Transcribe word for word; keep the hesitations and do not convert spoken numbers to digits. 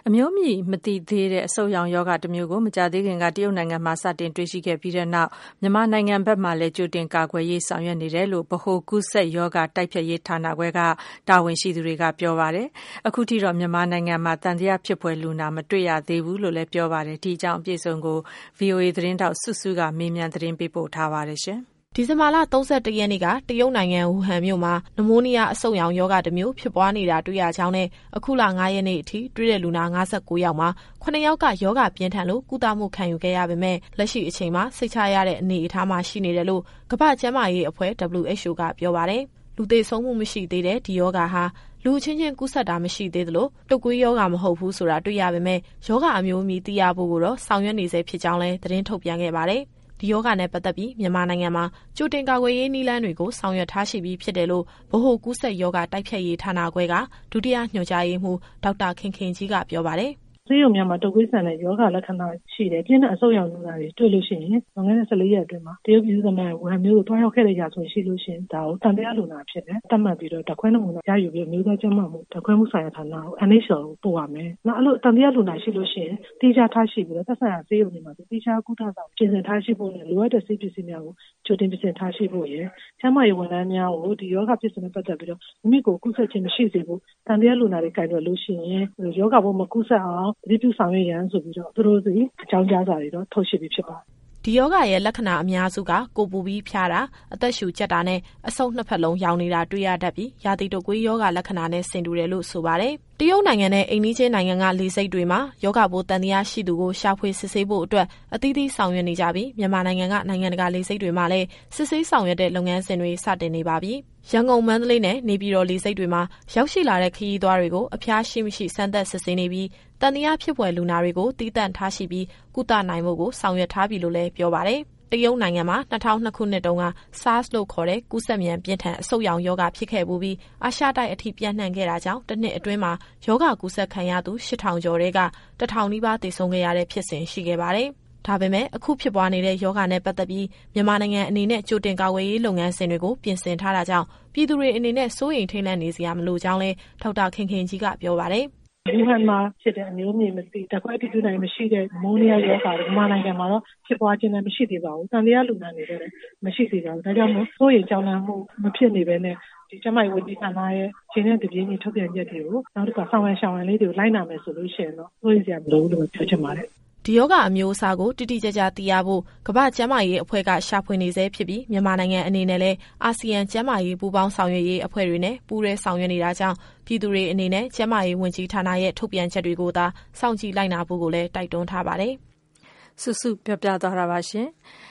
အမျိုးအမည်မသိသေးတဲ့အဆုတ်ရောင်ရောဂါတစ်မျိုးကိုမကြာသေးခင်ကတရုတ်နိုင်ငံမှာစတင်တွေ့ရှိခဲ့ပြီးတဲ့နောက်မြန်မာနိုင်ငံဘက်မှလည်းကြိုတင်ကာကွယ်ရေးဆောင်ရွက်နေတယ်လို့ဗဟိုကူးစက်ရောဂါတိုက်ဖျက်ရေးဌာနခွဲကတာဝန်ရှိသူတွေကပြောပါတယ်။အခုထိတော့မြန်မာနိုင်ငံမှာသံသယဖြစ်ဖွယ်လူနာမတွေ့ရသေးဘူးလို့လည်းပြောပါတယ်။ဒီအကြောင်းအပြည့်အစုံကို ဗွီအိုအေ သတင်းထောက်စုစုကမေးမြန်းသတင်းပေးပို့ထားပါတယ်ရှင်။ဒီဇင်ဘာလ၃၁ရက်နေ့ကတရုတ်နိုင်ငံဝူဟန်မြို့မှာနမိုးနီးယားအဆုတ်ရောင်ရောဂါတစ်မျိုးဖြစ်ပွားနေတာတွေ့ရကြောင်းနဲ့အခုလ၅ရက်နေ့အထိတွေ့တဲ့လူနာ၅၉ယောက်မှာခုနှစ်ယောက်ကရောဂါပြင်းထန်လို့ကုသမှုခံယူခဲ့ရပေမဲ့လက်ရှိအချိန်မှာစိတ်ချရတဲ့အနေအထားမှာရှိနေတယ်လို့ကမ္ဘာ့ကျန်းမာရေးအဖွဲ့ W H O ကပြောပါတယ်။လူသေဆုံးမှုမရှိသေးတဲ့ဒီရောဂါဟာလူချင်းချင်းကူးစက်တာမရှိသေးသလိုတုပ်ကွေးရောဂါမဟုတ်ဘူးဆိုတာတွေ့ရပေမဲ့ရောဂါအမျိုးအမည်သိရဖို့ကိုတော့ဆောင်ရွက်နေဆဲဖြစ်ကြောင်းလည်းသတင်းထုတ်ပြန်ခဲ့ပါတယ်။ဒီရောဂါနဲ့ပတ်သက်ပြီးမြန်မာနိုင်ငံမှာကြိုတင်ကာကွယ်ရေးနည်းလမ်းတွေကိုဆောင်ရွက်ထားရှိပြီးဖြစ်တယ်လို့ဗဟိုကူးစက်ရောဂါတိုက်ဖျက်ရေးဌာနခွဲကဒုတိယညွှန်ကြားရေးမှူးဒေါက်တာခင်ခင်ကြီးကပြောပါတယ်။ဆေးရုံများမှာတုပ်ကွေးဆန်တဲ့ရောဂါလက္ခဏာရှိတယ်။ပြင်းတဲ့အဆုတ်ရောင်လူနာတွေတွေ့လို့ရှိရင်လွန်ခဲ့တဲ့၁၄ရက်အတွင်းမှာတရုတ်ပြည်သူ့သမ္မတဝူဟန်မြို့ကိုတွားရောက်ခဲ့တဲ့ရာဆိုရှိလို့ရှိရင်ဒါကိုတန်တရားလူနာဖြစ်တယ်။သတ်မှတ်ပြီးတော့ဓာတ်ခွဲနမူနာရယူပြီးမျိုးသားကျန်းမာမှုဓာတ်ခွဲမှုဆိုင်ရာဌာနကို N H L ကိုပို့ရမယ်။နောက်အဲ့လိုတန်တရားလူနာရှိလို့ရှိရင်တိကျထားရှိပြီးတော့သက်ဆိုင်ရာဆေးရုံတွေမှာတိကျကုသဆောင်ပြင်ဆင်ထားရှိဖို့နဲ့လိုအပ်တဲ့ဆေးပစ္စည်းများကိုကြိုတင်ပြင်ဆင်ထားရှိဖို့ရယ်ကျန်းမာရေးဝန်ထမ်းများကိုဒီရောဂါဖြစ်စဉ်နဲ့ပတ်သက်ပြီးတော့မိမိကိုကူးစက်ခြင်းမရှိစေဖို့တန်တရားလူနာတွေကင်တွယ်လို့ရှိရင်ရောဂါပိုးမကူးစက်အောင်တတိပြုဆောင်ရွက်ရန်ဆိုပြီးတော့သူတို့စီအကြောင်းကြားစာတွေတော့ထုတ်ရှိပြီးဖြစ်ပါတယ်။ဒီယောဂရဲ့လက္ခဏာအများစုကကိုပူပြီးဖျားတာအသက်ရှူကျက်တာနဲ့အဆုတ်နှစ်ဖက်လုံးရောင်နေတာတွေ့ရတတ်ပြီးရာသီတုပ်ကွေးယောဂလက္ခဏာနဲ့ဆင်တူတယ်လို့ဆိုပါတယ်။တရုတ်နိုင်ငံနဲ့အိမ်နီးချင်းနိုင်ငံကလေဆိပ်တွေမှာယောဂပိုးတန်တရားရှိသူကိုရှာဖွေစစ်ဆေးဖို့အတွက်အသီးသီးဆောင်ရွက်နေကြပြီးမြန်မာနိုင်ငံကနိုင်ငံတကာလေဆိပ်တွေမှာလည်းစစ်ဆေးဆောင်ရွက်တဲ့လုပ်ငန်းစဉ်တွေစတင်နေပါပြီ။ရန်ကုန်မန္တလေးနဲ့နေပြည်တော်လေဆိပ်တွေမှာရောက်ရှိလာတဲ့ခရီးသွားတွေကိုအဖျားရှိမရှိစမ်းသပ်စစ်ဆေးနေပြီးတန်တရားဖြစ်ဖွယ်လူနာတွေကိုတီးသန့်ထားရှိပြီးကုသနိုင်မှုကိုဆောင်ရွက်ထားပြီလို့လည်းပြောပါတယ်။တရုတ်နိုင်ငံမှာ၂၀၀၂ခုနှစ်တုန်းက SARS လို့ခေါ်တဲ့ကူးစက်မြန်ပြင်းထန်အဆုတ်ရောင်ရောဂါဖြစ်ခဲ့ပူပြီးအာရှတိုက်အထိပြန့်နှံ့ခဲ့တာကြောင့်တစ်နှစ်အတွင်းမှာရောဂါကူးစက်ခံရသူ၈ထောင်ကျော်တွေကတစ်ထောင်နီးပါးသေဆုံးခဲ့ရတဲ့ဖြစ်စဉ်ရှိခဲ့ပါတယ်။ဒါပေမဲ့အခုဖြစ်ပွားနေတဲ့ရောဂါနဲ့ပတ်သက်ပြီးမြန်မာနိုင်ငံအနေနဲ့ကြိုတင်ကာကွယ်ရေးလုပ်ငန်းစဉ်တွေကိုပြင်ဆင်ထားတာကြောင့်ပြည်သူတွေအနေနဲ့စိုးရိမ်ထိတ်လန့်နေစရာမလိုကြောင်းလဲဒေါက်တာခင်ခင်ကြီးကပြောပါတယ်။ဝူဟန်မှာဖြစ်တဲ့အမျိုးအမည်မသိဓာတ်ခွဲအတည်ပြုနိုင်မရှိတဲ့နမိုးနီးယားရောဂါတွေမြန်မာနိုင်ငံမှာတော့ဖြစ်ပွားခြင်းလည်းမရှိသေးပါဘူး။တန်တရားလူနာတွေလည်းမရှိသေးပါဘူး။ဒါကြောင့်မို့စိုးရိမ်ကြောက်လန့်မှုမဖြစ်နေဘဲနဲ့ဒီကျန်းမာရေးဝန်ကြီးဌာနရဲ့ခြေနဲ့တပြေးညီထုတ်ပြန်ချက်တွေကိုနောက်တစ်ခါဆောင်ရန်ရှောင်ရန်လေးတွေကိုလိုက်နာမယ်ဆိုလို့ရှိရင်တော့စိုးရိမ်စရာမလိုဘူးလို့ပြောချင်ပါတယ်။ဒီယောဂအမျိုးအစားကိုတိတိကျကျသိရဖို့ကမ္ဘာ့ကျန်းမာရေးအဖွဲ့ကရှာဖွေနေဆဲဖြစ်ပြီးမြန်မာနိုင်ငံအနေနဲ့လည်းအာဆီယံကျန်းမာရေးပူးပေါင်းဆောင်ရွက်ရေးအဖွဲ့တွေနဲ့ပူးရဲဆောင်ရွက်နေတာကြောင့်ပြည်သူတွေအနေနဲ့ကျန်းမာရေးဝန်ကြီးဌာနရဲ့ထုတ်ပြန်ချက်တွေကိုသာစောင့်ကြည့်လိုက်နာဖို့ကိုလည်းတိုက်တွန်းထားပါတယ်။စုစုပြောပြသွားတာပါရှင်။